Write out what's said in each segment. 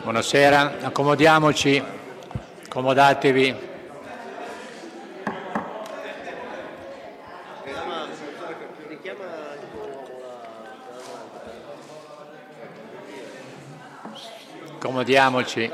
Buonasera, accomodiamoci, accomodatevi. Accomodiamoci.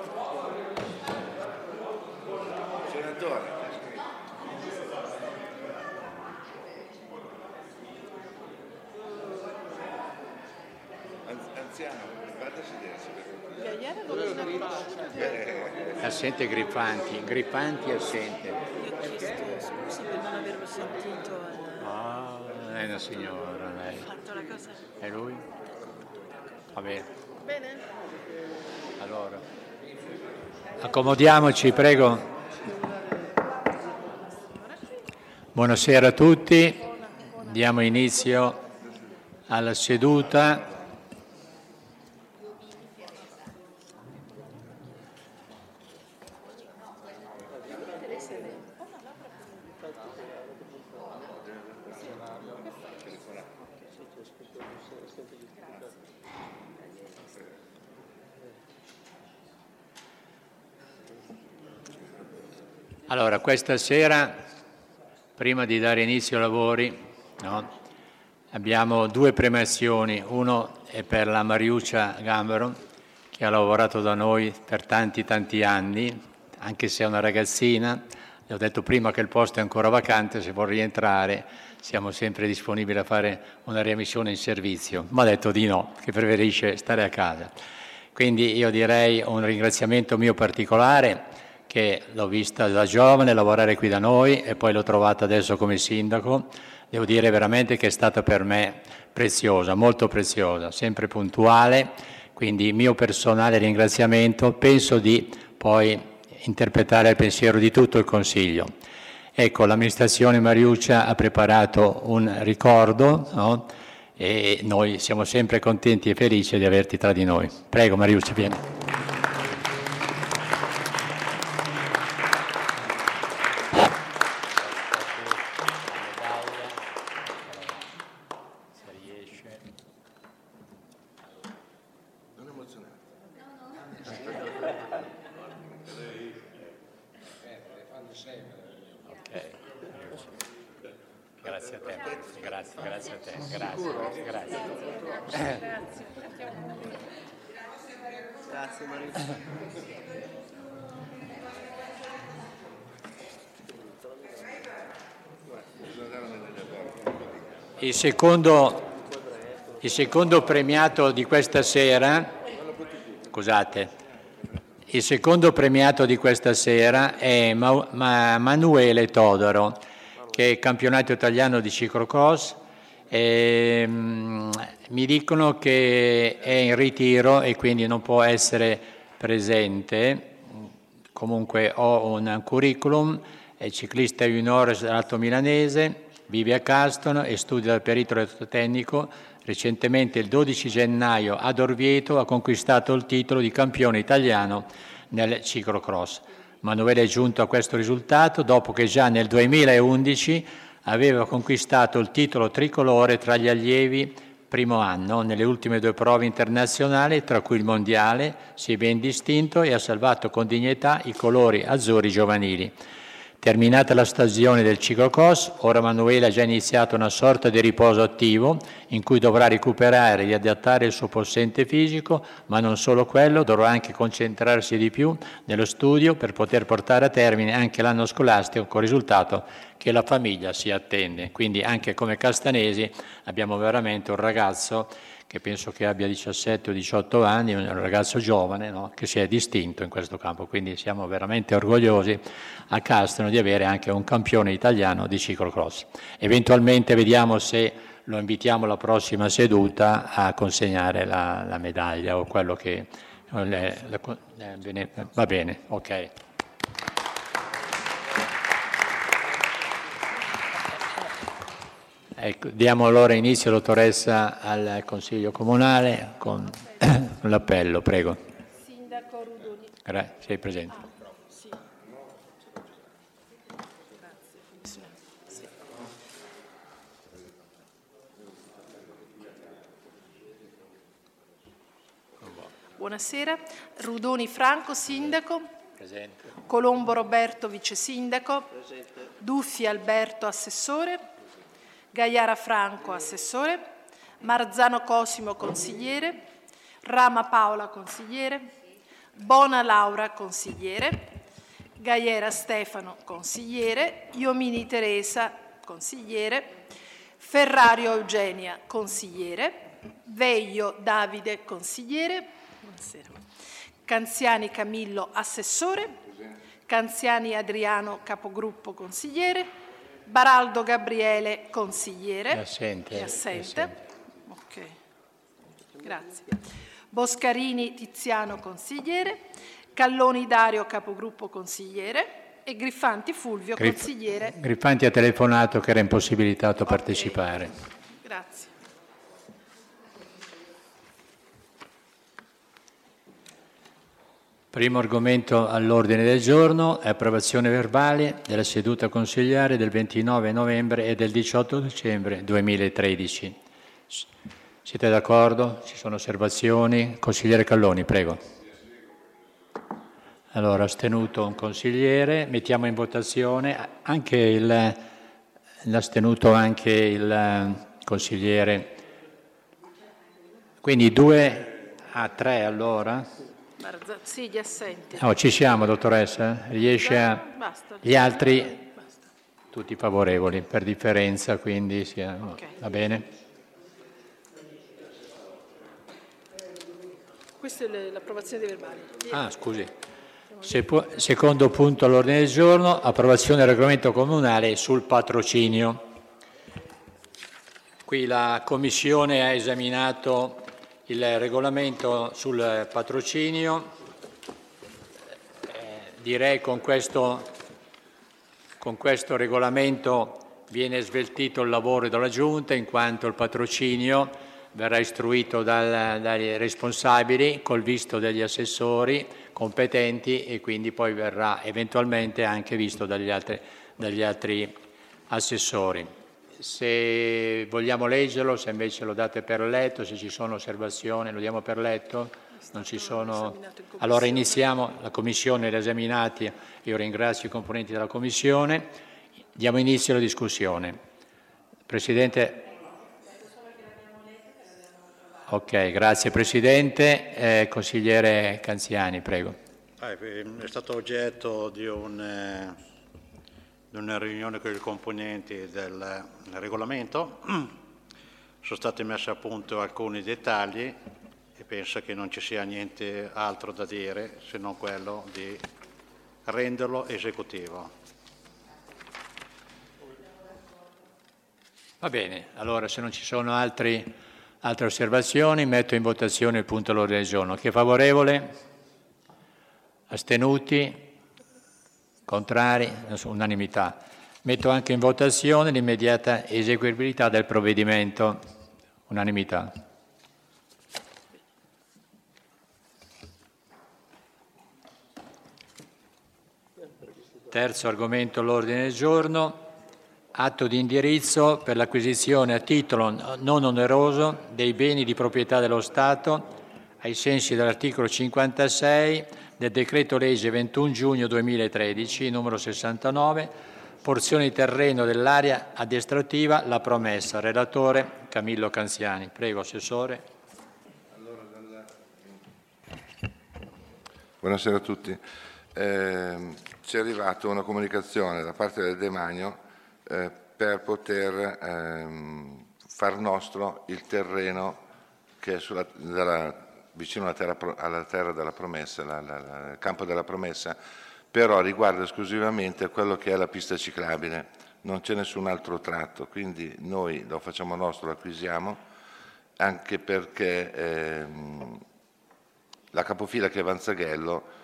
Assente Grippanti assente. Io ho chiesto scusi per non averlo sentito. È una signora lei. Ha fatto la cosa. È lui? Va bene. Bene? Allora. Accomodiamoci, prego. Buonasera a tutti. Diamo inizio alla seduta. Allora, questa sera, prima di dare inizio ai lavori, abbiamo due premiazioni. Uno è per la Mariuccia Gambaro, che ha lavorato da noi per tanti anni, anche se è una ragazzina. Le ho detto prima che il posto è ancora vacante, se vuol rientrare siamo sempre disponibili a fare una riammissione in servizio. Ma ha detto di no, che preferisce stare a casa. Quindi io direi un ringraziamento mio particolare, che l'ho vista da giovane lavorare qui da noi e poi l'ho trovata adesso come sindaco. Devo dire veramente che è stata per me preziosa, molto preziosa, sempre puntuale, quindi mio personale ringraziamento. Penso di poi interpretare il pensiero di tutto il Consiglio. Ecco, l'amministrazione Mariuccia ha preparato un ricordo, no? E noi siamo sempre contenti e felici di averti tra di noi. Prego Mariuccia, vieni. Grazie a te, grazie a te, grazie. Grazie Maria. Il secondo premiato di questa sera, il secondo premiato di questa sera è Manuele Todoro, che è campionato italiano di ciclocross. Mi dicono che è in ritiro e quindi non può essere presente. Comunque ho un curriculum, è ciclista junior alto milanese, vive a Castono e studia al perito elettrotecnico. Recentemente, il 12 gennaio, ad Orvieto, ha conquistato il titolo di campione italiano nel ciclocross. Manuele è giunto a questo risultato dopo che già nel 2011 aveva conquistato il titolo tricolore tra gli allievi primo anno. Nelle ultime due prove internazionali, tra cui il mondiale, si è ben distinto e ha salvato con dignità i colori azzurri giovanili. Terminata la stagione del ciclocross, ora Manuele ha già iniziato una sorta di riposo attivo in cui dovrà recuperare e riadattare il suo possente fisico, ma non solo quello, dovrà anche concentrarsi di più nello studio per poter portare a termine anche l'anno scolastico con il risultato che la famiglia si attende. Quindi anche come castanesi abbiamo veramente un ragazzo che penso che abbia 17 o 18 anni, un ragazzo giovane, no? Che si è distinto in questo campo, quindi siamo veramente orgogliosi a Castano di avere anche un campione italiano di ciclocross. Eventualmente vediamo se lo invitiamo alla prossima seduta a consegnare la medaglia o quello che... va bene, ok. Ecco, diamo allora inizio, dottoressa, al Consiglio Comunale con l'appello, prego. Sindaco Rudoni. Sei presente. Sì. Buonasera. Rudoni Franco, Sindaco. Presente. Colombo Roberto, Vice Sindaco. Presente. Duffi Alberto, Assessore. Gaiara Franco, Assessore. Marzano Cosimo, Consigliere. Rama Paola, Consigliere. Bona Laura, Consigliere. Gaiera Stefano, Consigliere. Iomini Teresa, Consigliere. Ferrario Eugenia, Consigliere. Veglio Davide, Consigliere. Buonasera. Canziani Camillo, Assessore. Canziani Adriano, Capogruppo, Consigliere. Baraldo Gabriele, Consigliere. È assente. È assente. Ok, grazie. Boscarini Tiziano, Consigliere. Calloni Dario, Capogruppo, Consigliere. E Griffanti Fulvio, Consigliere. Griffanti ha telefonato che era impossibilitato a partecipare. Grazie. Primo argomento all'ordine del giorno è approvazione verbale della seduta consigliare del 29 novembre e del 18 dicembre 2013. Siete d'accordo? Ci sono osservazioni? Consigliere Calloni, prego. Allora, astenuto un consigliere, mettiamo in votazione anche l'astenuto anche il consigliere. Quindi 2-3 allora. Sì, gli assenti. Oh, ci siamo, dottoressa? Riesce a... Basta. Gli altri, tutti favorevoli, per differenza, quindi okay. Va bene? Questa è l'approvazione dei verbali. Ah, scusi. Secondo punto all'ordine del giorno, approvazione del regolamento comunale sul patrocinio. Qui la Commissione ha esaminato il regolamento sul patrocinio. Direi con questo regolamento viene sveltito il lavoro della Giunta, in quanto il patrocinio verrà istruito dai responsabili col visto degli assessori competenti e quindi poi verrà eventualmente anche visto dagli altri assessori. Se vogliamo leggerlo, se invece lo date per letto, se ci sono osservazioni, lo diamo per letto? Non ci sono. Allora iniziamo, la Commissione l'ha esaminati, io ringrazio i componenti della Commissione, diamo inizio alla discussione. Presidente. Ok, grazie Presidente. Consigliere Canziani, prego. È stato oggetto di una riunione con i componenti del regolamento, sono stati messi a punto alcuni dettagli e penso che non ci sia niente altro da dire se non quello di renderlo esecutivo. Va bene, allora se non ci sono altre osservazioni metto in votazione il punto all'ordine del giorno. Chi è favorevole? Astenuti? Contrari? Unanimità. Metto anche in votazione l'immediata eseguibilità del provvedimento. Unanimità. Terzo argomento all'ordine del giorno. Atto di indirizzo per l'acquisizione a titolo non oneroso dei beni di proprietà dello Stato ai sensi dell'articolo 56 del decreto legge 21 giugno 2013, numero 69, porzione di terreno dell'area addestrativa La Promessa. Relatore Camillo Canziani. Prego, Assessore. Buonasera a tutti. Ci è arrivata una comunicazione da parte del Demanio per poter far nostro il terreno che è vicino alla terra della Promessa, il campo della Promessa, però riguarda esclusivamente quello che è la pista ciclabile, non c'è nessun altro tratto, quindi noi lo facciamo nostro, lo acquisiamo, anche perché la capofila che è Vanzaghello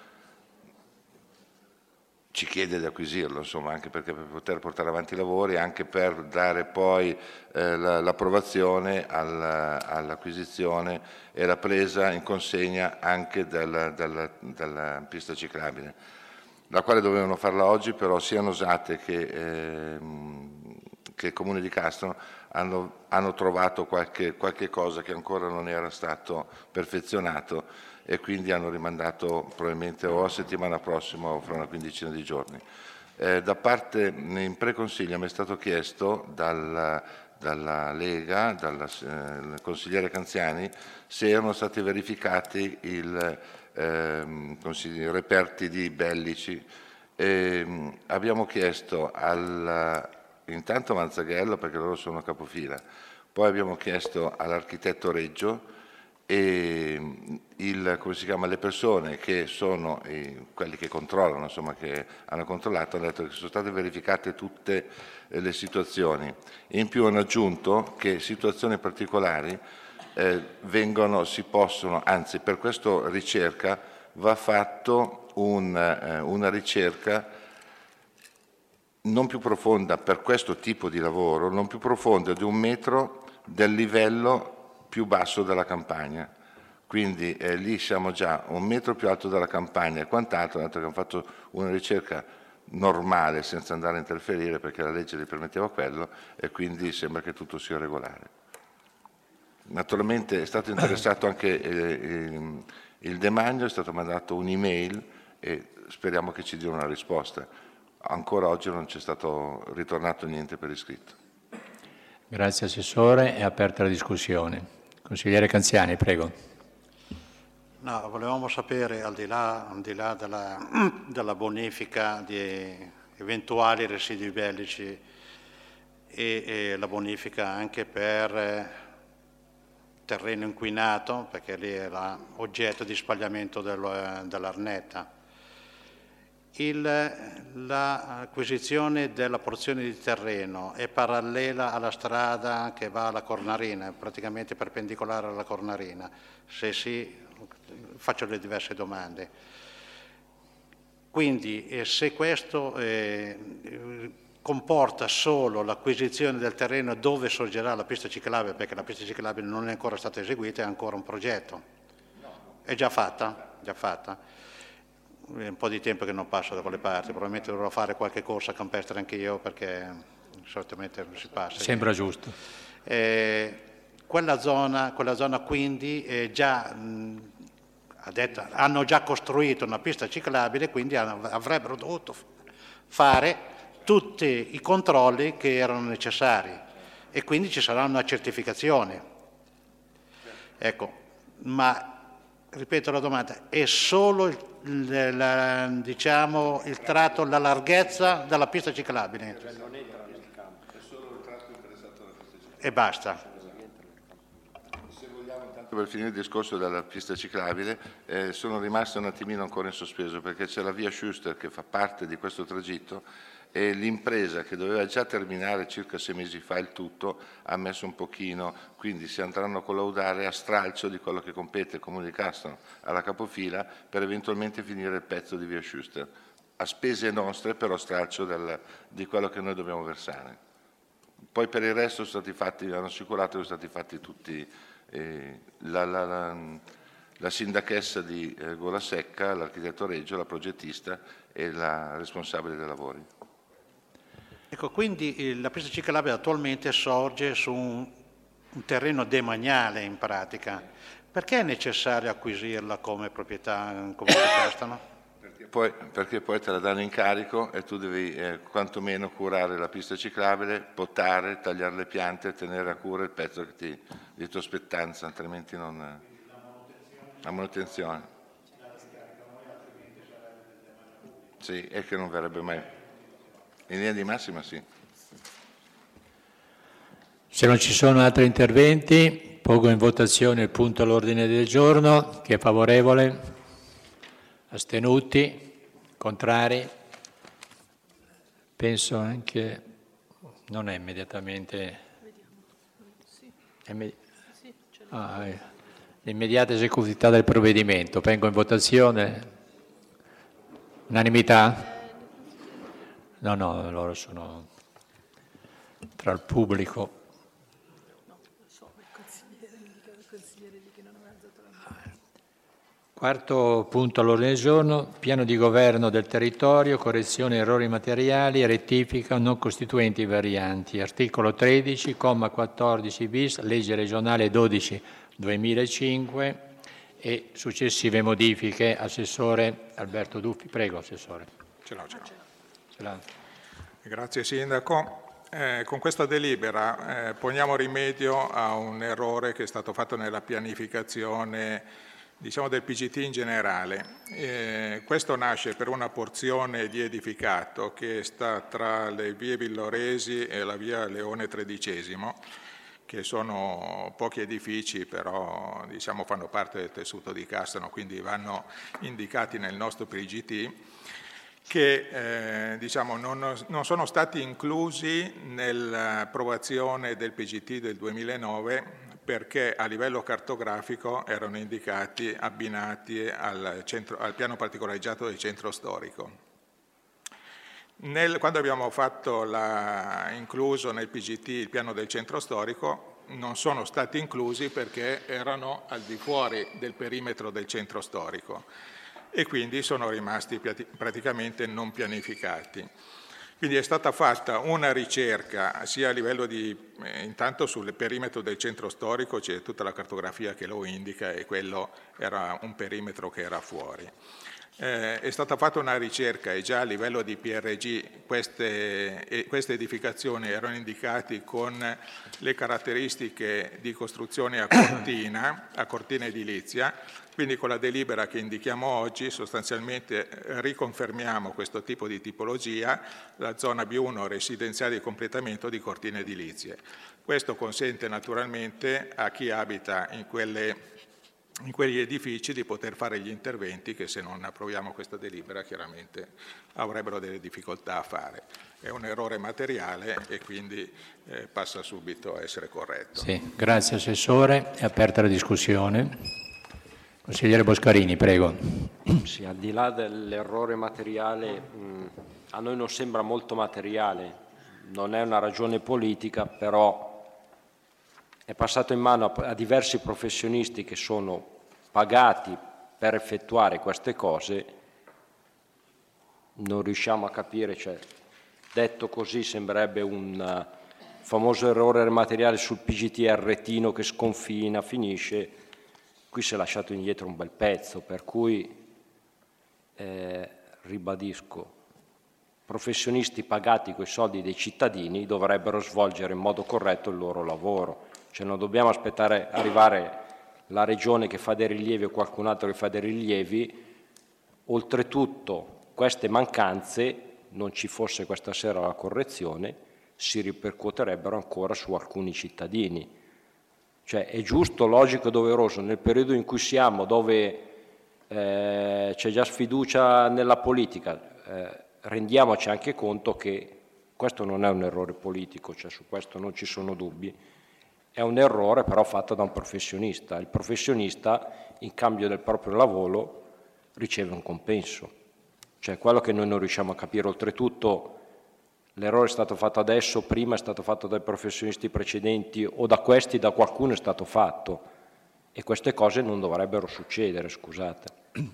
ci chiede di acquisirlo, insomma, anche perché per poter portare avanti i lavori, anche per dare poi l'approvazione all'acquisizione e la presa in consegna anche della pista ciclabile, la quale dovevano farla oggi, però sia Nosate che il Comune di Castro hanno trovato qualche cosa che ancora non era stato perfezionato e quindi hanno rimandato probabilmente o a settimana prossima o fra una quindicina di giorni. Da parte in preconsiglio mi è stato chiesto dalla Lega, dal consigliere Canziani, se erano stati verificati i reperti di bellici. Abbiamo chiesto intanto a Manzaghello, perché loro sono capofila, poi abbiamo chiesto all'architetto Reggio e le persone che sono quelli che controllano, insomma, che hanno controllato, hanno detto che sono state verificate tutte le situazioni. In più hanno aggiunto che situazioni particolari anzi, per questa ricerca va fatto una ricerca non più profonda per questo tipo di lavoro, non più profonda di 1 metro del livello più basso della campagna. Quindi lì siamo già 1 metro più alto della campagna e quant'altro, hanno detto che hanno fatto una ricerca normale senza andare a interferire perché la legge gli permetteva quello e quindi sembra che tutto sia regolare. Naturalmente è stato interessato anche il Demanio, è stato mandato un'email e speriamo che ci dia una risposta. Ancora oggi non c'è stato ritornato niente per iscritto. Grazie Assessore, è aperta la discussione. Consigliere Canziani, prego. No, volevamo sapere, al di là della bonifica di eventuali residui bellici e la bonifica anche per terreno inquinato, perché lì è oggetto di spagliamento dell'Arnetta, l'acquisizione della porzione di terreno è parallela alla strada che va alla Cornarina, praticamente perpendicolare alla Cornarina? Se sì, faccio le diverse domande. Quindi se questo comporta solo l'acquisizione del terreno dove sorgerà la pista ciclabile, perché la pista ciclabile non è ancora stata eseguita, è ancora un progetto. È già fatta? Già fatta. È un po' di tempo che non passo da quelle parti, probabilmente dovrò fare qualche corsa campestre anche io perché solitamente non si passa. Sembra giusto. Quella zona quindi è già, hanno già costruito una pista ciclabile, quindi avrebbero dovuto fare tutti i controlli che erano necessari e quindi ci sarà una certificazione. Ecco, ma ripeto la domanda, è solo diciamo, il tratto, la larghezza della pista ciclabile? Cioè non entra nel campo, è solo il tratto interessato dalla pista ciclabile. E basta. Se vogliamo, intanto per finire il discorso della pista ciclabile, sono rimasto un attimino ancora in sospeso perché c'è la via Schuster che fa parte di questo tragitto e l'impresa che doveva già terminare circa 6 mesi fa il tutto ha messo un pochino, quindi si andranno a collaudare a stralcio di quello che compete il Comune di Castano alla capofila per eventualmente finire il pezzo di via Schuster, a spese nostre però a stralcio di quello che noi dobbiamo versare. Poi per il resto sono stati fatti, hanno assicurato che sono stati fatti tutti, la sindachessa di Golasecca, l'architetto Reggio, la progettista e la responsabile dei lavori. Ecco, quindi la pista ciclabile attualmente sorge su un terreno demaniale in pratica. Perché è necessario acquisirla come proprietà in Comune di Castano? Perché poi te la danno in carico e tu devi quantomeno curare la pista ciclabile, potare, tagliare le piante, tenere a cura il pezzo di tua spettanza, altrimenti non... La manutenzione. Sì, e che non verrebbe mai... In linea di massima sì. Se non ci sono altri interventi, pongo in votazione il punto all'ordine del giorno. Chi è favorevole? Astenuti? Contrari? Penso anche... Non è immediatamente... L'immediata esecutività del provvedimento. Pongo in votazione. Unanimità? No, loro sono tra il pubblico. Quarto punto all'ordine del giorno, piano di governo del territorio, correzione errori materiali, rettifica non costituenti varianti. Articolo 13, comma 14 bis, legge regionale 12/2005, e successive modifiche. Assessore Alberto Duffi, prego Assessore. Ce l'ho. Ce l'ha. Grazie Sindaco. Con questa delibera poniamo rimedio a un errore che è stato fatto nella pianificazione, diciamo, del PGT in generale. Questo nasce per una porzione di edificato che sta tra le vie Villoresi e la via Leone XIII, che sono pochi edifici, però diciamo, fanno parte del tessuto di Castano, quindi vanno indicati nel nostro PGT, che diciamo, non sono stati inclusi nell'approvazione del PGT del 2009 perché a livello cartografico erano indicati abbinati al piano particolareggiato del centro storico. Quando abbiamo incluso nel PGT il piano del centro storico, non sono stati inclusi perché erano al di fuori del perimetro del centro storico e quindi sono rimasti praticamente non pianificati. Quindi è stata fatta una ricerca sia a livello intanto sul perimetro del centro storico, c'è tutta la cartografia che lo indica e quello era un perimetro che era fuori. È stata fatta una ricerca e già a livello di PRG queste edificazioni erano indicate con le caratteristiche di costruzione a cortina edilizia, quindi con la delibera che indichiamo oggi sostanzialmente riconfermiamo questo tipo di tipologia, la zona B1 residenziale di completamento di cortine edilizie. Questo consente naturalmente a chi abita in quegli edifici di poter fare gli interventi che se non approviamo questa delibera chiaramente avrebbero delle difficoltà a fare. È un errore materiale e quindi passa subito a essere corretto. Sì, grazie Assessore. È aperta la discussione. Consigliere Boscarini, prego. Sì, al di là dell'errore materiale, a noi non sembra molto materiale, non è una ragione politica, però è passato in mano a diversi professionisti che sono pagati per effettuare queste cose, non riusciamo a capire, cioè, detto così sembrerebbe un famoso errore materiale sul PGT-Retino che sconfina, finisce, qui si è lasciato indietro un bel pezzo, per cui ribadisco, professionisti pagati coi soldi dei cittadini dovrebbero svolgere in modo corretto il loro lavoro. Cioè non dobbiamo aspettare arrivare la regione che fa dei rilievi o qualcun altro che fa dei rilievi. Oltretutto queste mancanze, non ci fosse questa sera la correzione, si ripercuoterebbero ancora su alcuni cittadini. Cioè è giusto, logico e doveroso nel periodo in cui siamo, dove c'è già sfiducia nella politica, rendiamoci anche conto che questo non è un errore politico, cioè su questo non ci sono dubbi. È un errore però fatto da un professionista. Il professionista in cambio del proprio lavoro riceve un compenso. Cioè quello che noi non riusciamo a capire. Oltretutto l'errore è stato fatto adesso, prima è stato fatto dai professionisti precedenti o da questi, da qualcuno è stato fatto. E queste cose non dovrebbero succedere, scusate.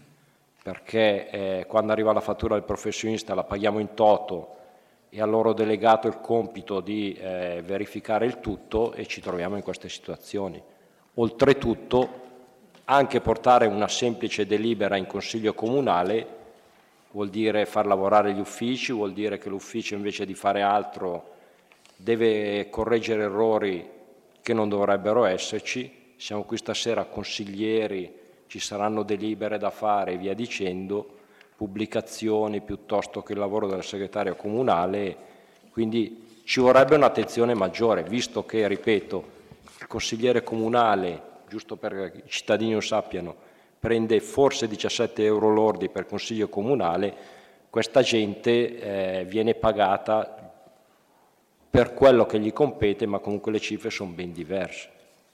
Perché quando arriva la fattura del professionista la paghiamo in toto e a loro delegato il compito di verificare il tutto e ci troviamo in queste situazioni. Oltretutto anche portare una semplice delibera in Consiglio Comunale vuol dire far lavorare gli uffici, vuol dire che l'ufficio invece di fare altro deve correggere errori che non dovrebbero esserci. Siamo qui stasera consiglieri, ci saranno delibere da fare e via dicendo, pubblicazioni piuttosto che il lavoro del segretario comunale, quindi ci vorrebbe un'attenzione maggiore, visto che, ripeto, il consigliere comunale, giusto per i cittadini lo sappiano, prende forse 17 euro lordi per consiglio comunale, questa gente viene pagata per quello che gli compete, ma comunque le cifre sono ben diverse.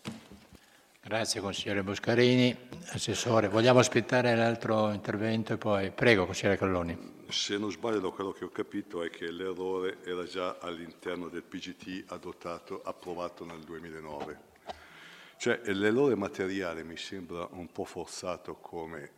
Grazie consigliere Boscarini. Assessore, vogliamo aspettare l'altro intervento e poi prego consigliere Calloni. Se non sbaglio, da quello che ho capito è che l'errore era già all'interno del PGT approvato nel 2009. Cioè l'errore materiale mi sembra un po' forzato come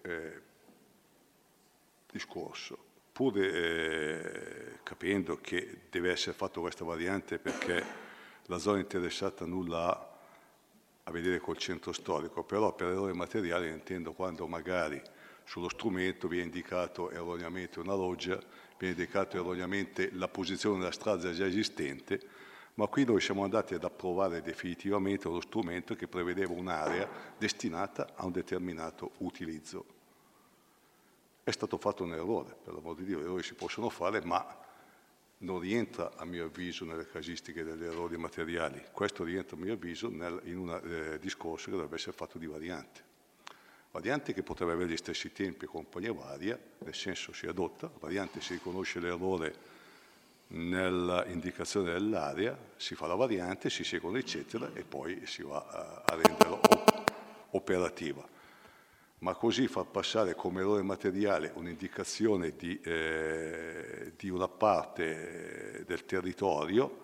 discorso, pur capendo che deve essere fatta questa variante perché la zona interessata nulla ha a vedere col centro storico, però per errore materiale intendo quando magari sullo strumento viene indicato erroneamente una loggia, viene indicato erroneamente la posizione della strada già esistente, ma qui noi siamo andati ad approvare definitivamente uno strumento che prevedeva un'area destinata a un determinato utilizzo. È stato fatto un errore, per l'amor di Dio, errori si possono fare, ma non rientra a mio avviso nelle casistiche degli errori materiali. Questo rientra a mio avviso in un discorso che dovrebbe essere fatto di variante. Variante che potrebbe avere gli stessi tempi e compagnia varia, nel senso si adotta, variante si riconosce l'errore nell'indicazione dell'area, si fa la variante, si seguono eccetera e poi si va a renderla operativa. Ma così far passare come errore materiale un'indicazione di una parte del territorio,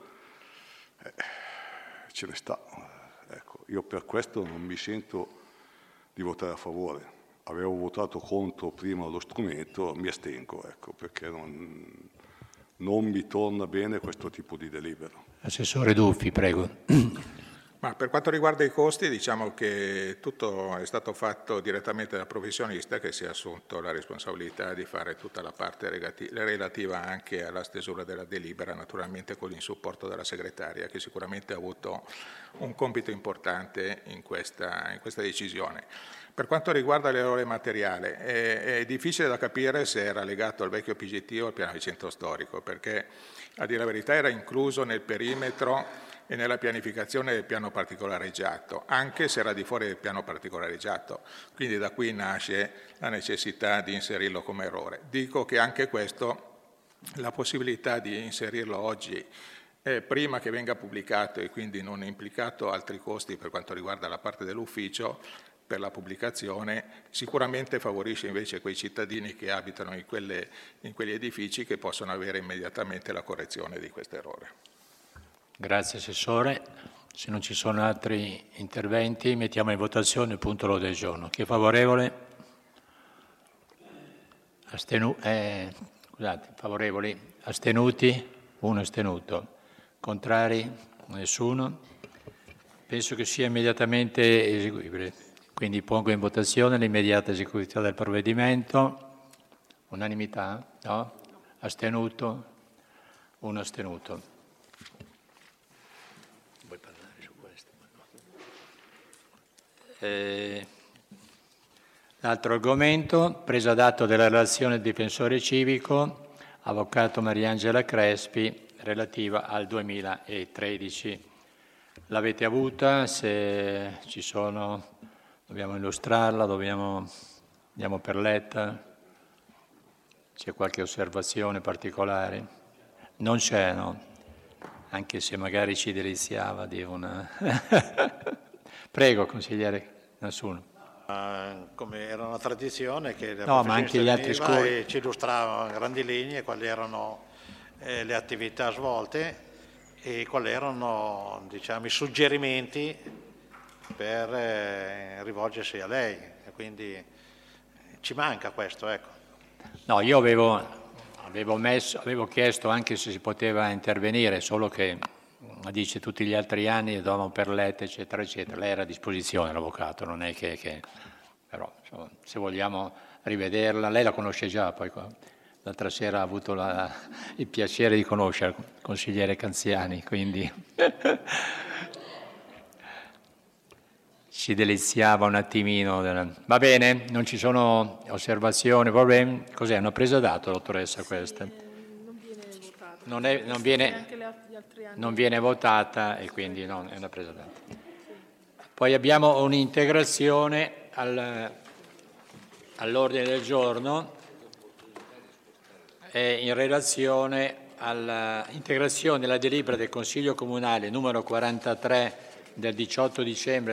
ce ne sta. Ecco, io per questo non mi sento di votare a favore. Avevo votato contro prima lo strumento, mi astengo, ecco, perché non mi torna bene questo tipo di delibera. Assessore Duffi, prego. Ma per quanto riguarda i costi, diciamo che tutto è stato fatto direttamente dal professionista che si è assunto la responsabilità di fare tutta la parte relativa anche alla stesura della delibera, naturalmente con il supporto della segretaria, che sicuramente ha avuto un compito importante in questa decisione. Per quanto riguarda l'errore materiale, è difficile da capire se era legato al vecchio PGT o al piano di centro storico, perché a dire la verità era incluso nel perimetro e nella pianificazione del piano particolareggiato, anche se era di fuori del piano particolareggiato. Quindi da qui nasce la necessità di inserirlo come errore. Dico che anche questo, la possibilità di inserirlo oggi, prima che venga pubblicato e quindi non implicato altri costi per quanto riguarda la parte dell'ufficio, per la pubblicazione, sicuramente favorisce invece quei cittadini che abitano in quegli edifici che possono avere immediatamente la correzione di questo errore. Grazie Assessore. Se non ci sono altri interventi, mettiamo in votazione il punto all'ordine del giorno. Chi è favorevole? Favorevoli? Astenuti? Uno astenuto. Contrari? Nessuno. Penso che sia immediatamente eseguibile. Quindi pongo in votazione l'immediata esecuzione del provvedimento. Unanimità? No? Astenuto? Uno astenuto. L'altro argomento, presa d'atto della relazione del difensore civico, avvocato Mariangela Crespi, relativa al 2013. L'avete avuta? Se ci sono, dobbiamo illustrarla, andiamo per letta? C'è qualche osservazione particolare? Non c'è, no? Anche se magari ci deliziava di una... Prego, consigliere, nessuno. Come era una tradizione che no, ma anche gli altri e ci illustravano a grandi linee quali erano le attività svolte e quali erano, diciamo, i suggerimenti per rivolgersi a lei. E quindi ci manca questo, ecco. No, io avevo chiesto anche se si poteva intervenire, solo che dice tutti gli altri anni dovevamo per lette eccetera eccetera, lei era a disposizione l'avvocato, non è che però insomma, se vogliamo rivederla, lei la conosce già, poi l'altra sera ha avuto il piacere di conoscere il consigliere Canziani, quindi ci deliziava un attimino. Va bene, non ci sono osservazioni, problemi? Cos'è, una presa d'atto, dottoressa, questa? Non viene votata e quindi no, è una presa d'atto. Poi abbiamo un'integrazione all'ordine del giorno in relazione all'integrazione della delibera del Consiglio Comunale numero 43 del 18 dicembre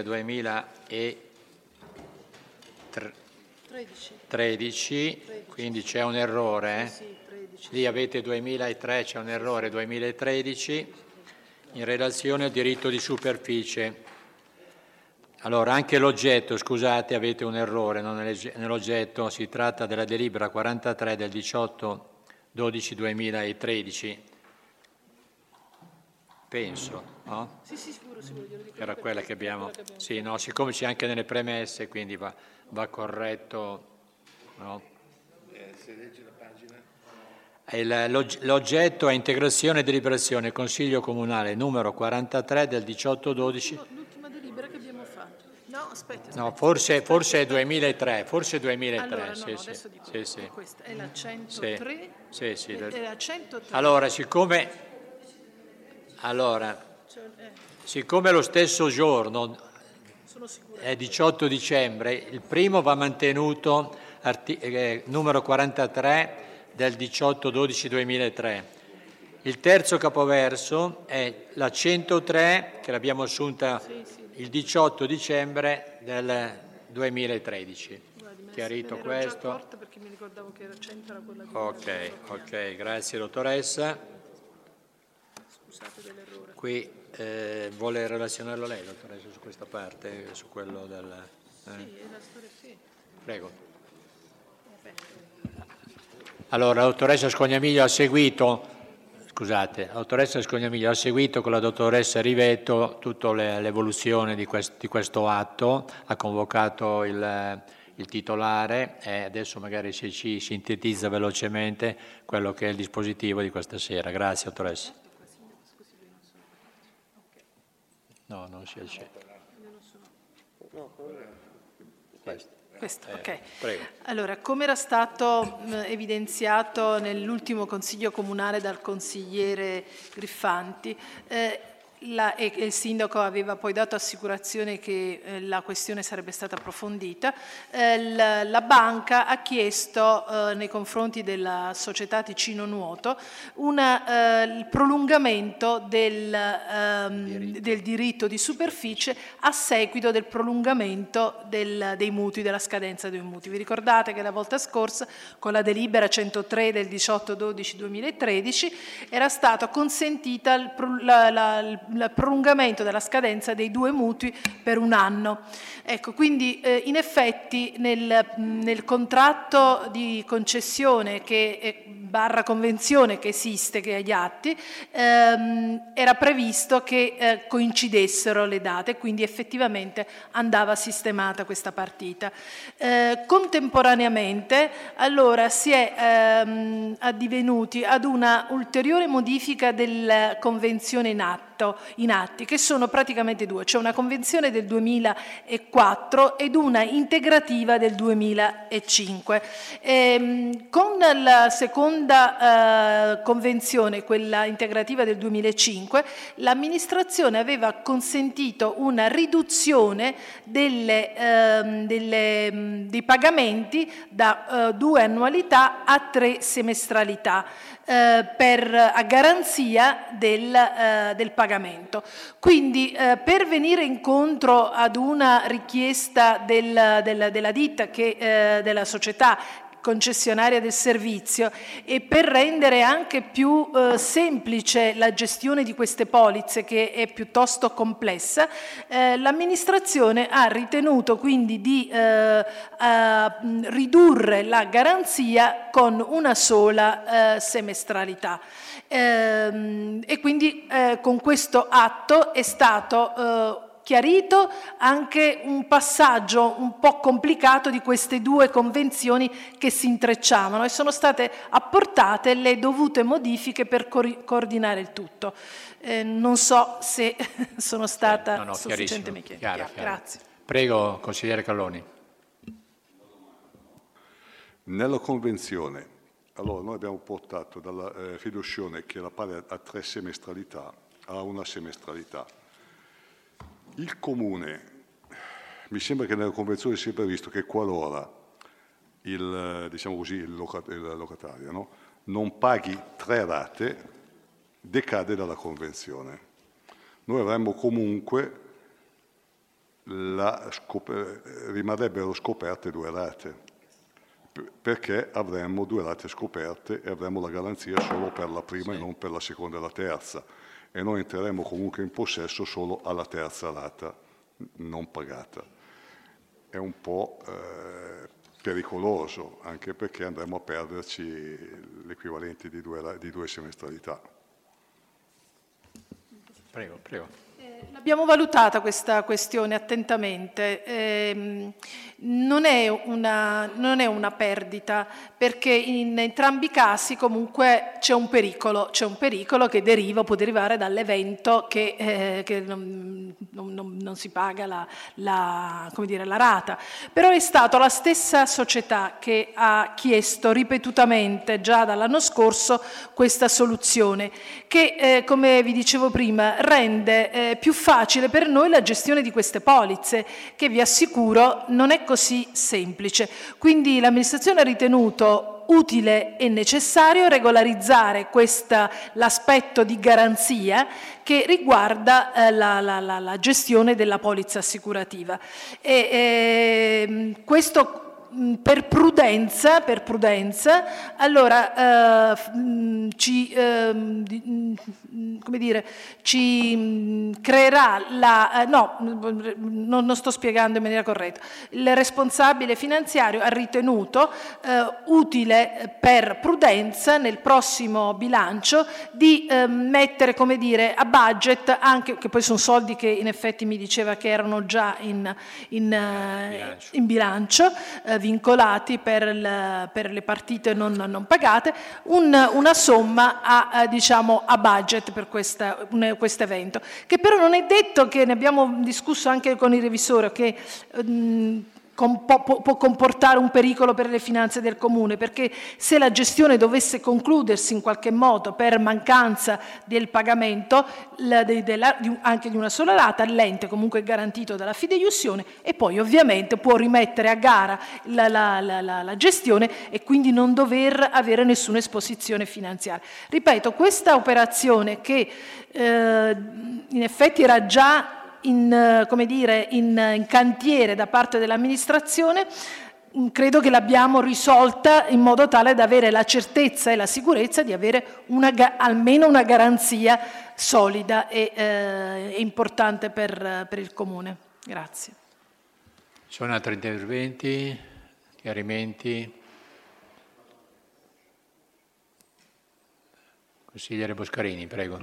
2013, quindi c'è un errore. Lì avete 2003, c'è un errore 2013 in relazione al diritto di superficie. Allora, anche l'oggetto, scusate, avete un errore nell'oggetto, si tratta della delibera 43 del 18-12-2013. penso, no? Sì, sicuro, glielo dico. Era quella che abbiamo... Sì, no, siccome c'è anche nelle premesse, quindi va corretto, no? Se leggi la pagina... L'oggetto è integrazione e deliberazione Consiglio Comunale numero 43 del 18/12. L'ultima delibera che abbiamo fatto. No, aspetta. No, forse è 2003, forse 2003. Allora, sì, adesso dico, sì. questa è la 103. Sì. È la 103. Allora, siccome lo stesso giorno è 18 dicembre, il primo va mantenuto numero 43 del 18/12/2003. Il terzo capoverso è la 103 che l'abbiamo assunta il 18 dicembre del 2013. Chiarito questo? Già perché mi ricordavo che era 100 era quella di Ok, grazie dottoressa. Scusate dell'errore. Qui vuole relazionarlo lei, dottoressa, su questa parte, su quello del... Sì, è la storia, sì. Prego. Allora, la dottoressa Scognamiglio ha seguito, con la dottoressa Rivetto tutta l'evoluzione di questo atto, ha convocato il titolare e adesso magari ci sintetizza velocemente quello che è il dispositivo di questa sera. Grazie, dottoressa. No, non si accetta. Questo, ok. Prego. Allora, come era stato evidenziato nell'ultimo Consiglio Comunale dal consigliere Griffanti, e il sindaco aveva poi dato assicurazione che la questione sarebbe stata approfondita, la banca ha chiesto nei confronti della società Ticino Nuoto il prolungamento del diritto di superficie a seguito del prolungamento dei mutui, della scadenza dei mutui. Vi ricordate che la volta scorsa con la delibera 103 del 18/12/2013 era stato consentita il prolungamento della scadenza dei 2 mutui per 1 anno. Ecco, quindi in effetti nel contratto di concessione barra convenzione che esiste, che è agli atti, era previsto che coincidessero le date, quindi effettivamente andava sistemata questa partita. Contemporaneamente allora si è addivenuti ad una ulteriore modifica della convenzione in atti, che sono praticamente 2, c'è una convenzione del 2004 ed una integrativa del 2005. Con la seconda convenzione, quella integrativa del 2005, l'amministrazione aveva consentito una riduzione dei pagamenti da 2 annualità a 3 semestralità, a garanzia del pagamento. Quindi per venire incontro ad una richiesta della ditta, della società concessionaria del servizio, e per rendere anche più semplice la gestione di queste polizze, che è piuttosto complessa, l'amministrazione ha ritenuto quindi di ridurre la garanzia con una sola semestralità. E quindi con questo atto è stato chiarito anche un passaggio un po' complicato di queste 2 convenzioni che si intrecciavano, e sono state apportate le dovute modifiche per coordinare il tutto. Non so se sono stata sufficientemente chiara. Grazie. Prego, consigliere Calloni. Nella convenzione, allora noi abbiamo portato dalla fiducione, che era pari a 3 semestralità, a 1 semestralità. Il Comune, mi sembra che nella convenzione sia previsto che qualora il locatario, no, non paghi 3 rate, decade dalla convenzione. Noi avremmo comunque, rimarrebbero scoperte 2 rate, perché avremmo 2 rate scoperte e avremmo la garanzia solo per la prima e non per la seconda e la terza. E noi entreremo comunque in possesso solo alla terza rata non pagata. È un po' pericoloso, anche perché andremo a perderci l'equivalente di 2 semestralità. Prego, prego. Abbiamo valutata questa questione attentamente, non è una perdita, perché in entrambi i casi comunque c'è un pericolo che può derivare dall'evento che non si paga la rata. Però è stata la stessa società che ha chiesto ripetutamente già dall'anno scorso questa soluzione, che come vi dicevo prima rende più facile per noi la gestione di queste polizze, che vi assicuro non è così semplice. Quindi l'amministrazione ha ritenuto utile e necessario regolarizzare l'aspetto di garanzia che riguarda la gestione della polizza assicurativa. Questo per prudenza, allora ci creerà non sto spiegando in maniera corretta. Il responsabile finanziario ha ritenuto utile per prudenza nel prossimo bilancio di mettere, a budget, anche che poi sono soldi che in effetti mi diceva che erano già in bilancio, vincolati per le partite non pagate, una somma a budget per questo evento, che però non è detto, che ne abbiamo discusso anche con il revisore, che può comportare un pericolo per le finanze del Comune, perché se la gestione dovesse concludersi in qualche modo per mancanza del pagamento anche di una sola rata, l'ente comunque è garantito dalla fideiussione e poi ovviamente può rimettere a gara la gestione e quindi non dover avere nessuna esposizione finanziaria. Ripeto, questa operazione che in effetti era già in cantiere da parte dell'amministrazione, credo che l'abbiamo risolta in modo tale da avere la certezza e la sicurezza di avere almeno una garanzia solida e importante per il Comune. Grazie. Ci sono altri interventi, chiarimenti? Consigliere Boscarini, prego.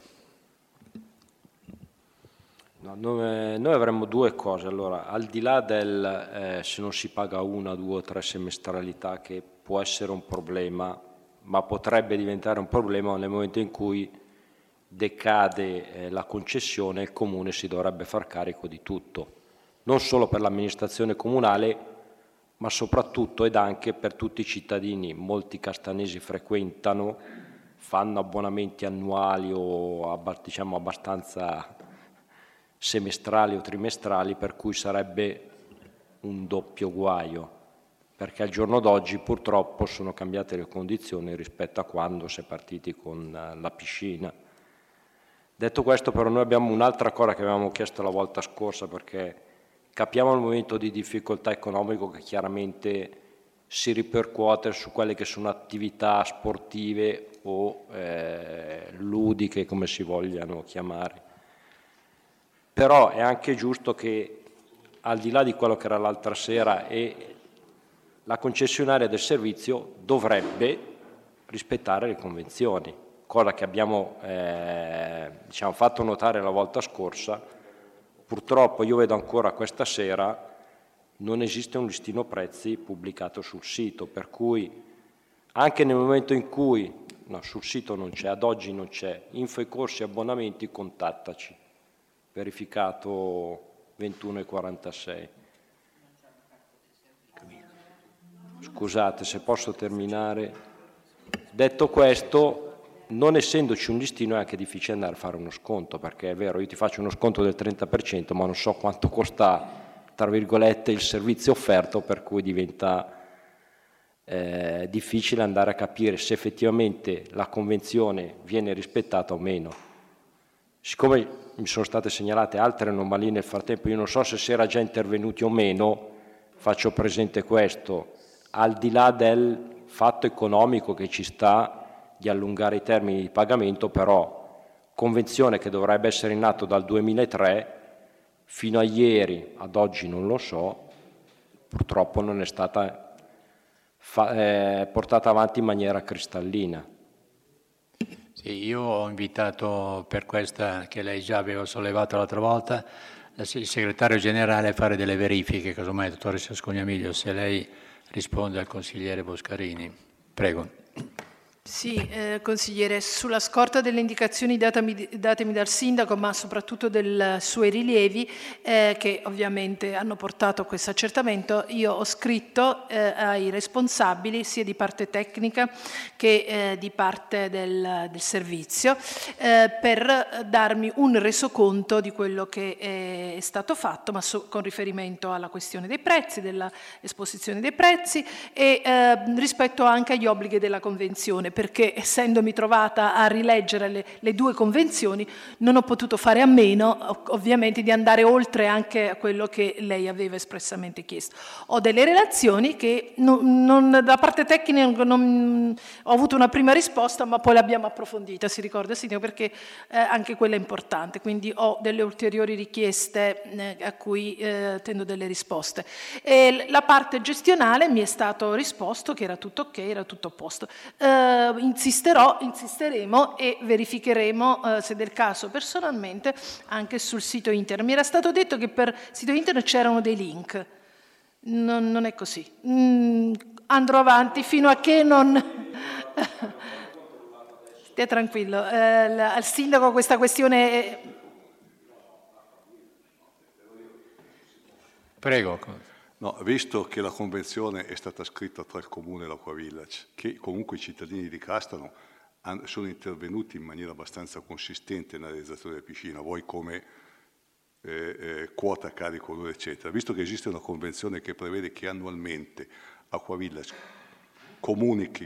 No, noi avremmo due cose. Allora, al di là del se non si paga 1, 2 o 3 semestralità, che può essere un problema, ma potrebbe diventare un problema nel momento in cui decade la concessione, il Comune si dovrebbe far carico di tutto, non solo per l'amministrazione comunale, ma soprattutto ed anche per tutti i cittadini. Molti castanesi fanno abbonamenti annuali o abbastanza semestrali o trimestrali, per cui sarebbe un doppio guaio, perché al giorno d'oggi purtroppo sono cambiate le condizioni rispetto a quando si è partiti con la piscina. Detto questo, però, noi abbiamo un'altra cosa che avevamo chiesto la volta scorsa, perché capiamo il momento di difficoltà economico che chiaramente si ripercuote su quelle che sono attività sportive o ludiche, come si vogliano chiamare. Però è anche giusto che, al di là di quello che era l'altra sera, la concessionaria del servizio dovrebbe rispettare le convenzioni, cosa che abbiamo fatto notare la volta scorsa. Purtroppo io vedo ancora questa sera non esiste un listino prezzi pubblicato sul sito, per cui anche nel momento in cui sul sito non c'è, ad oggi non c'è, info e corsi abbonamenti, contattaci. Verificato 21:46. Scusate, se posso terminare. Detto questo, non essendoci un listino è anche difficile andare a fare uno sconto, perché è vero, io ti faccio uno sconto del 30%, ma non so quanto costa, tra virgolette, il servizio offerto, per cui diventa difficile andare a capire se effettivamente la convenzione viene rispettata o meno. Siccome mi sono state segnalate altre anomalie nel frattempo, io non so se si era già intervenuti o meno, faccio presente questo: al di là del fatto economico che ci sta di allungare i termini di pagamento, però convenzione che dovrebbe essere in atto dal 2003, fino a ieri, ad oggi non lo so, purtroppo non è stata portata avanti in maniera cristallina. Sì, io ho invitato per questa che lei già aveva sollevato l'altra volta il segretario generale a fare delle verifiche, casomai, dottoressa Scognamiglio, se lei risponde al consigliere Boscarini. Prego. Sì, consigliere, sulla scorta delle indicazioni datemi dal sindaco, ma soprattutto dei suoi rilievi, che ovviamente hanno portato a questo accertamento, io ho scritto ai responsabili sia di parte tecnica che di parte del servizio per darmi un resoconto di quello che è stato fatto, ma con riferimento alla questione dei prezzi, dell'esposizione dei prezzi e rispetto anche agli obblighi della Convenzione, perché essendomi trovata a rileggere le due convenzioni non ho potuto fare a meno ovviamente di andare oltre anche a quello che lei aveva espressamente chiesto. Ho delle relazioni che da parte tecnica ho avuto una prima risposta, ma poi l'abbiamo approfondita, si ricorda Sindaco, perché anche quella è importante, quindi ho delle ulteriori richieste a cui tendo delle risposte. E la gestionale mi è stato risposto che era tutto ok, era tutto a posto. Insisteremo e verificheremo se del caso personalmente anche sul sito internet. Mi era stato detto che per sito internet c'erano dei link, non è così. Andrò avanti fino a che non... Stia tranquillo, al sindaco questa questione... Prego. No, visto che la convenzione è stata scritta tra il Comune e l'Aqua Village, che comunque i cittadini di Castano sono intervenuti in maniera abbastanza consistente nella realizzazione della piscina, voi come quota carico loro eccetera, visto che esiste una convenzione che prevede che annualmente Acqua Village comunichi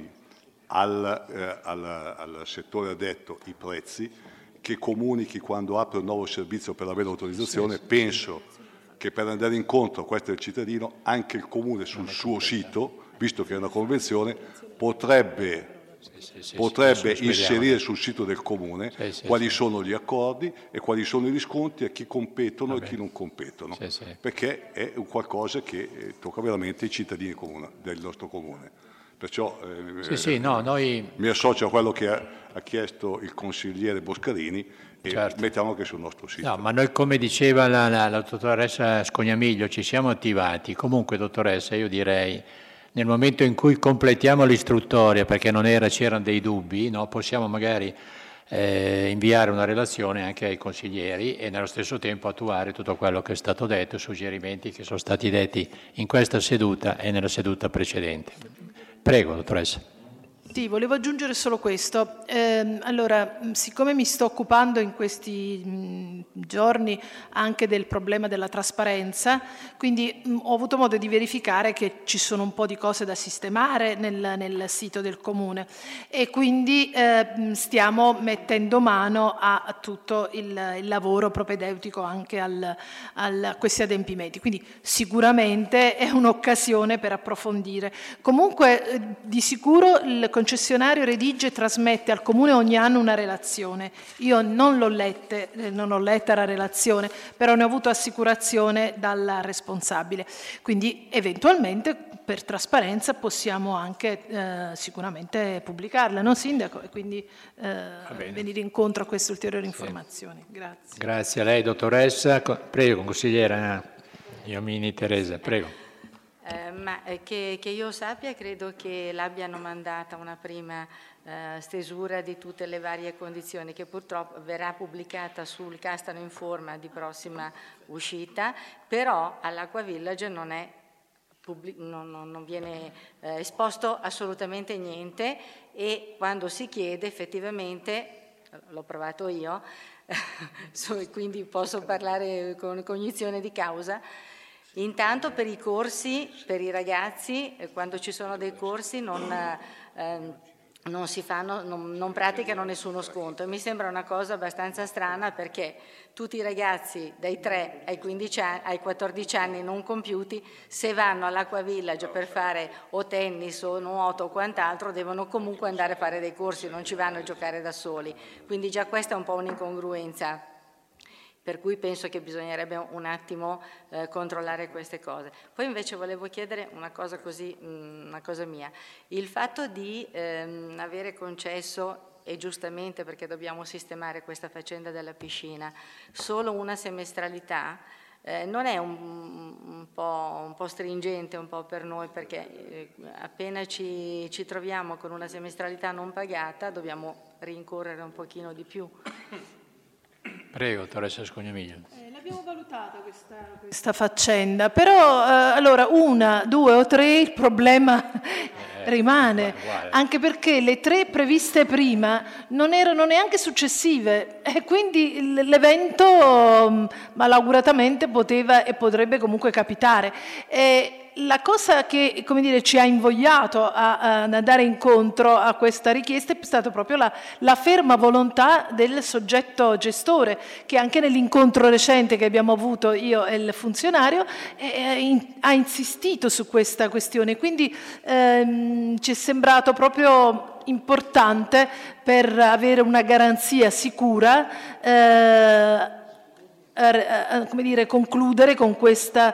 al settore addetto i prezzi, che comunichi quando apre un nuovo servizio per avere l'autorizzazione, penso che per andare incontro a questo del cittadino anche il Comune sul suo sito, visto che è una convenzione, potrebbe inserire sul sito del Comune quali sono gli accordi e quali sono i riscontri a chi competono e chi non competono, perché è un qualcosa che tocca veramente i cittadini del nostro Comune. Perciò noi... mi associo a quello che ha chiesto il consigliere Boscarini e mettiamo che sul nostro sito. No, ma noi, come diceva la dottoressa Scognamiglio, ci siamo attivati. Comunque, dottoressa, io direi, nel momento in cui completiamo l'istruttoria, perché c'erano dei dubbi, no, possiamo magari inviare una relazione anche ai consiglieri e nello stesso tempo attuare tutto quello che è stato detto, suggerimenti che sono stati detti in questa seduta e nella seduta precedente. Prego, dottoressa. Sì, volevo aggiungere solo questo. Allora, siccome mi sto occupando in questi giorni anche del problema della trasparenza, quindi ho avuto modo di verificare che ci sono un po' di cose da sistemare nel sito del Comune e quindi stiamo mettendo mano a tutto il lavoro propedeutico anche a questi adempimenti. Quindi sicuramente è un'occasione per approfondire. Comunque di sicuro il concessionario redige e trasmette al Comune ogni anno una relazione. Io non ho letta la relazione, però ne ho avuto assicurazione dalla responsabile. Quindi eventualmente per trasparenza possiamo anche sicuramente pubblicarla, no Sindaco? E quindi venire incontro a queste ulteriori informazioni. Grazie. Grazie a lei, dottoressa. Prego, consigliera Iomini Teresa, prego. Che io sappia, credo che l'abbiano mandata una prima stesura di tutte le varie condizioni, che purtroppo verrà pubblicata sul Castano Informa di prossima uscita, però all'Acqua Village non viene esposto assolutamente niente e quando si chiede effettivamente, l'ho provato io, quindi posso parlare con cognizione di causa. Intanto per i corsi, per i ragazzi, quando ci sono dei corsi non praticano nessuno sconto. E mi sembra una cosa abbastanza strana perché tutti i ragazzi dai 3 ai 14 anni non compiuti, se vanno all'Acqua Village per fare o tennis o nuoto o quant'altro, devono comunque andare a fare dei corsi, non ci vanno a giocare da soli. Quindi già questa è un po' un'incongruenza. Per cui penso che bisognerebbe un attimo controllare queste cose. Poi invece volevo chiedere una cosa mia. Il fatto di avere concesso e giustamente perché dobbiamo sistemare questa faccenda della piscina, solo una semestralità non è un po' stringente un po' per noi, perché appena ci troviamo con una semestralità non pagata dobbiamo rincorrere un pochino di più. Prego, dottoressa Scognamiglio. L'abbiamo valutata questa faccenda, però allora 1, 2 o 3 il problema rimane, anche perché le 3 previste prima non erano neanche successive e quindi l'evento malauguratamente poteva e potrebbe comunque capitare. La cosa che, come dire, ci ha invogliato a andare incontro a questa richiesta è stata proprio la ferma volontà del soggetto gestore, che anche nell'incontro recente che abbiamo avuto io e il funzionario ha insistito su questa questione. Quindi ci è sembrato proprio importante, per avere una garanzia sicura, come dire, concludere con questa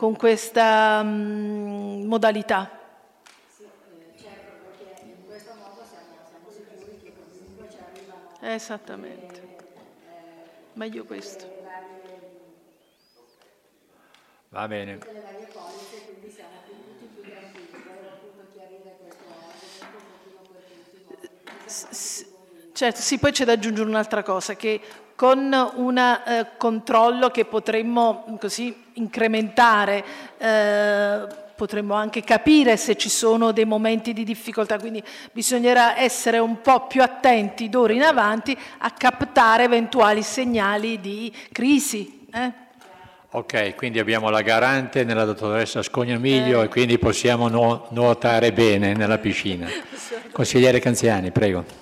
modalità. Sì, certo, perché in questo modo siamo sicuri che comunque ci arrivano. Esattamente. Meglio questo. Va bene. Le varie polizze, quindi siamo tutti più tranquilli. Volevo appunto chiarire questo argomento un pochino per tutti. Certo, sì, poi c'è da aggiungere un'altra cosa, che con un controllo che potremmo così incrementare, potremmo anche capire se ci sono dei momenti di difficoltà, quindi bisognerà essere un po' più attenti d'ora in avanti a captare eventuali segnali di crisi. Ok, quindi abbiamo la garante nella dottoressa Scognamiglio e quindi possiamo nuotare bene nella piscina. Consigliere Canziani, prego.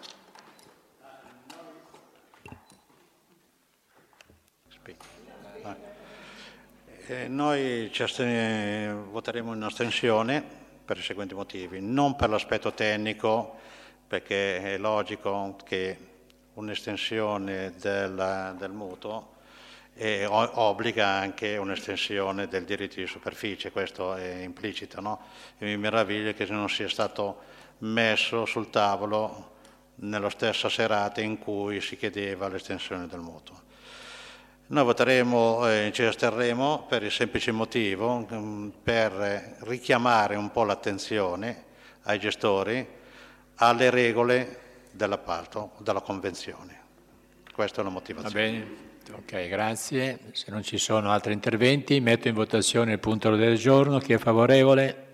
Noi voteremo in astensione per i seguenti motivi: non per l'aspetto tecnico, perché è logico che un'estensione del mutuo obbliga anche un'estensione del diritto di superficie, questo è implicito, no? E mi meraviglia che non sia stato messo sul tavolo nella stessa serata in cui si chiedeva l'estensione del mutuo. Noi voteremo, ci asterremo per il semplice motivo, per richiamare un po' l'attenzione ai gestori alle regole dell'appalto, della convenzione. Questa è la motivazione. Va bene, ok, grazie. Se non ci sono altri interventi, metto in votazione il punto del giorno. Chi è favorevole?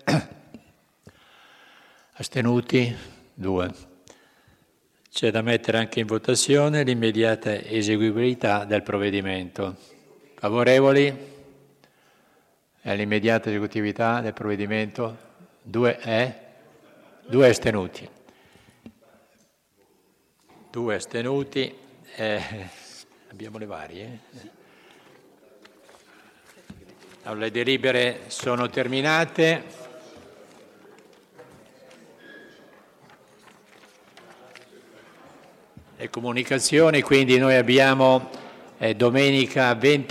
Astenuti? 2. C'è da mettere anche in votazione l'immediata eseguibilità del provvedimento. Favorevoli? L'immediata esecutività del provvedimento? 2 astenuti. 2 astenuti. Abbiamo le varie. Allora, le delibere sono terminate. Le comunicazioni, quindi noi abbiamo domenica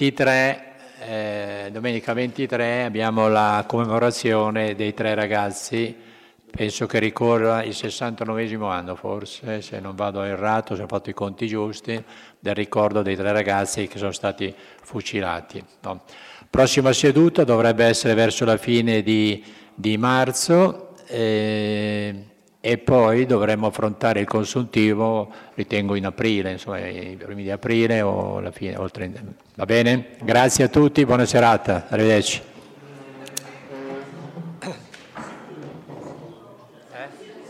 23 abbiamo la commemorazione dei 3 ragazzi, penso che ricorra il 69esimo anno forse, se non vado errato, se ho fatto i conti giusti, del ricordo dei 3 ragazzi che sono stati fucilati. No. Prossima seduta dovrebbe essere verso la fine di marzo, e poi dovremmo affrontare il consuntivo, ritengo in aprile, insomma i primi di aprile o la fine, oltre. Va bene? Grazie a tutti, buona serata, arrivederci.